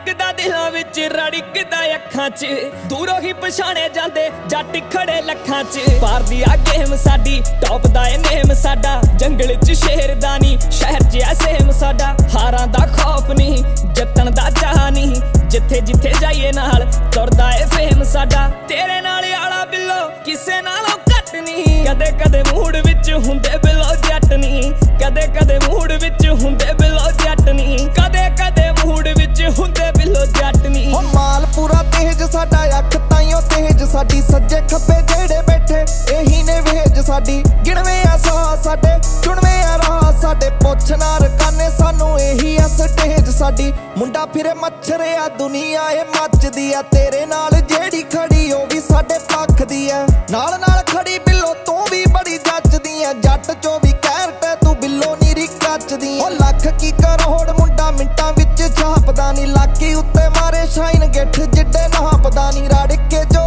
ਧੜਕਦਾ ਦਿਲਾਂ ਵਿੱਚ ਰੜਕਦਾ ਅੱਖਾਂ 'ਚ ਦੂਰੋਂ ਹੀ ਪਛਾਣੇ ਜਾਂਦੇ ਜੱਟ ਖੜੇ ਲੱਖਾਂ 'ਚ ਪਾਰ ਦੀ ਆ ਗੇਮ ਸਾਡੀ ਟੌਪ ਦਾ ਏ ਨੇਮ ਸਾਡਾ ਜੰਗਲ 'ਚ ਸ਼ੇਰ ਦਾ ਨੀ ਸ਼ਹਿਰ 'ਚ ਐ ਸੇਮ ਸਾਡਾ ਹਾਰਾਂ ਦਾ ਖੌਫ ਨਹੀਂ ਜਿੱਤਣ ਦਾ ਚਾਹ ਨਹੀਂ ਜਿੱਥੇ ਜਿੱਥੇ ਜਾਈਏ ਨਾਲ ਤੁਰਦਾ ਏ ਫੇਮ ਸਾਡਾ ਤੇਰੇ ਨਾਲ ਆਲਾ ਬਿੱਲੋ ਕਿਸੇ ਨਾਲੋਂ ਘੱਟ ਨਹੀਂ ਕਦੇ ਕਦੇ ਮੂਡ ਵਿੱਚ ਹੁੰਦੇ ਬਿੱਲੋ ਜੱਟ ਨਹੀਂ ਕਦੇ ਕਦੇ ਮੂਡ ਵਿੱਚ ਹੁੰਦੇ ਬਿੱਲੋ ਜੱਟ ਨਹੀਂ ਕਦੇ ਕਦੇ ਮੂਡ ਵਿੱਚ ਹੁੰਦੇ ਬਿੱਲੋ ਜੱਟ ਨਹੀਂ ਹੋ ਮਾਲ ਪੂਰਾ ਤੇਜ ਸਾਡਾ ਅੱਖ ਤਾਈਓ ਤੇਜ ਸਾਡੀ ਸੱਜੇ ਖੱਬੇ ਜਿਹੜੇ ਬੈਠੇ ਇਹੀ ਨੇ ਵੇਜ ਸਾਡੀ ਗਿਣਵੇਂ ਆ ਸਾਹ ਸਾਡੇ ਚੁਣਵੇਂ ਆ ਰਾਹ ਸਾਡੇ ਪੁੱਛ ਨਾ ਰਕਾਨੇ ਸਾਨੂੰ ਇਹੀ ਆ ਸਟੇਜ ਸਾਡੀ ਮੁੰਡਾ ਫਿਰੇ ਮੱਛਰਿਆ ਦੁਨੀਆ ਇਹ ਮੱਚਦੀ ਆ ਤੇਰੇ ਨਾਲ ਜਿਹੜੀ ਖੜੀ ਉਹ ਵੀ ਸਾਡੇ ਪੱਖ ਦੀ ਐ ਨਾਲ ਨਾਲ ਖੜੀ ਬਿੱਲੋ ਤੂੰ ਵੀ ਬੜੀ ਜੱਚਦੀ ਐ ਜੱਟ 24 ਕੈਰਟ ਤੂੰ ਬਿੱਲੋ ਨੀਰੀ ਕੱਚਦੀ ਉਹ ਲੱਖ ਕੀ ਕਰੋੜ ਮੁੰਡਾ ਮਿੰਟਾਂ ਵਿੱਚ ਛਾਪਦਾ ਨੀ ਲਾਕੀ ਉੱਤੇ ਮਾਰੇ ਸ਼ਾਈਨ ਗਿੱਠ ਜਿੱਡੇ ਨਾਪਦਾ ਨੀ ਰੜ ਕੇ ਜੋ